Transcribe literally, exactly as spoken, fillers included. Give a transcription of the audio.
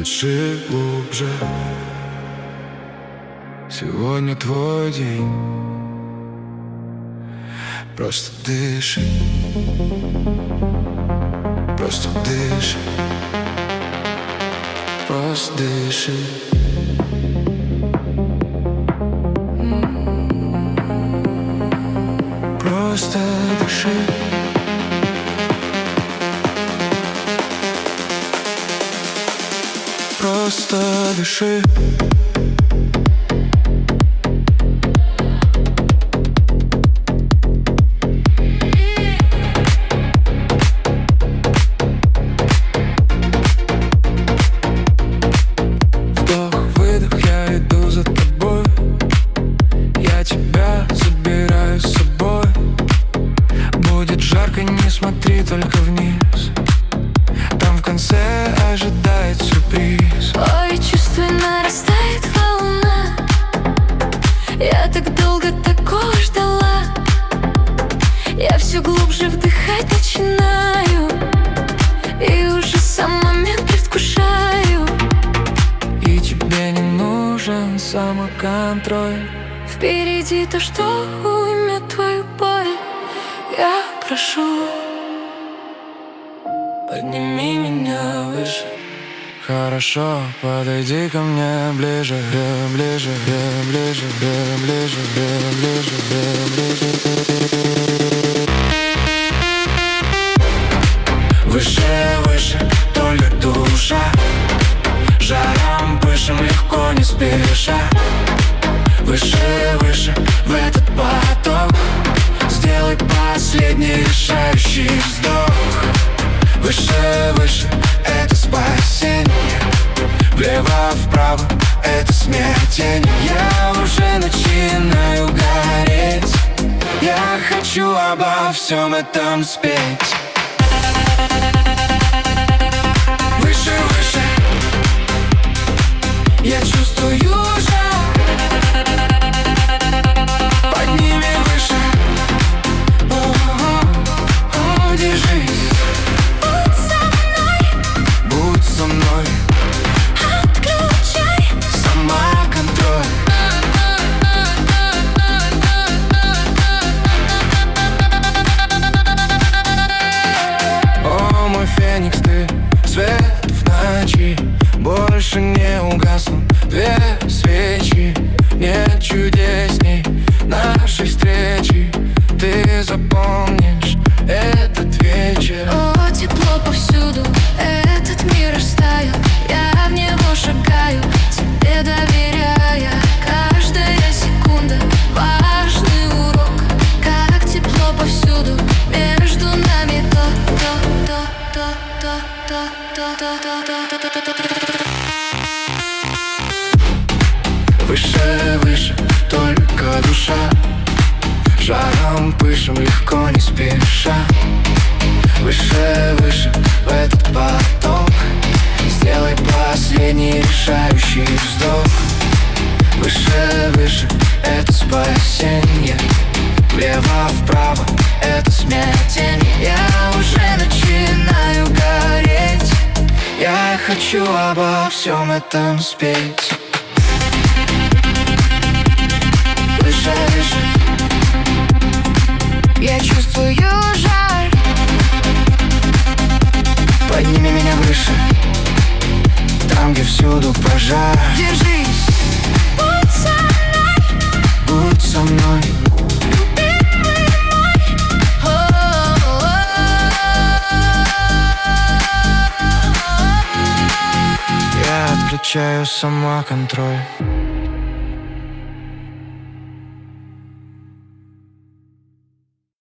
Дыши глубже. Сегодня твой день. Просто дыши. Просто дыши. Просто дыши. Просто дыши. Просто дыши. Вдох-выдох, я иду за тобой. Я тебя забираю с собой. Будет жарко, не смотри только вниз. Там в конце ожидает сюрприз. Ой, чувствуй, нарастает волна. Я так долго такого ждала. Я все глубже вдыхать начинаю, и уже сам момент предвкушаю. И тебе не нужен самоконтроль. Впереди то, что уймет твою боль. Я прошу, подними меня выше. Хорошо, подойди ко мне ближе, ближе, ближе, ближе, ближе, ближе. Выше, выше, только душа. Жаром пышем, легко, не спеша. Выше, выше, в этот поток. Сделай последний решающий вздох. Выше, выше, это спасение. Влево-вправо, это смерть. Я уже начинаю гореть. Я хочу обо всем этом спеть. Выше, выше, я чувствую жар. Подними выше. О-о-о, держись. будь со мной, Будь со мной. отключай Самоконтроль. О, мой феникс, ты свет в ночи. Больше не угаснут две свечи. Нет чудесней нашей встречи. Ты запомнишь этот вечер. О, тепло повсюду, этот мир растаял. Я в него шагаю, тебе доверяя. Каждая секунда важный урок. Как тепло повсюду, между нами то, то, то, то, то, то, то, то, то, то, то, то. Выше, выше, только душа. Жаром пышем, легко, не спеша. Выше, выше, в этот поток. Сделай последний решающий вздох. Выше, выше, это спасение. Влево-вправо, это смерть. Я уже начинаю гореть. Я хочу обо всем этом спеть. Выше, выше, Я чувствую жар. подними меня выше. Там, где всюду пожар. Держись, будь со мной, Будь со мной. любимый мой. О-о-о. Я отключаю самоконтроль.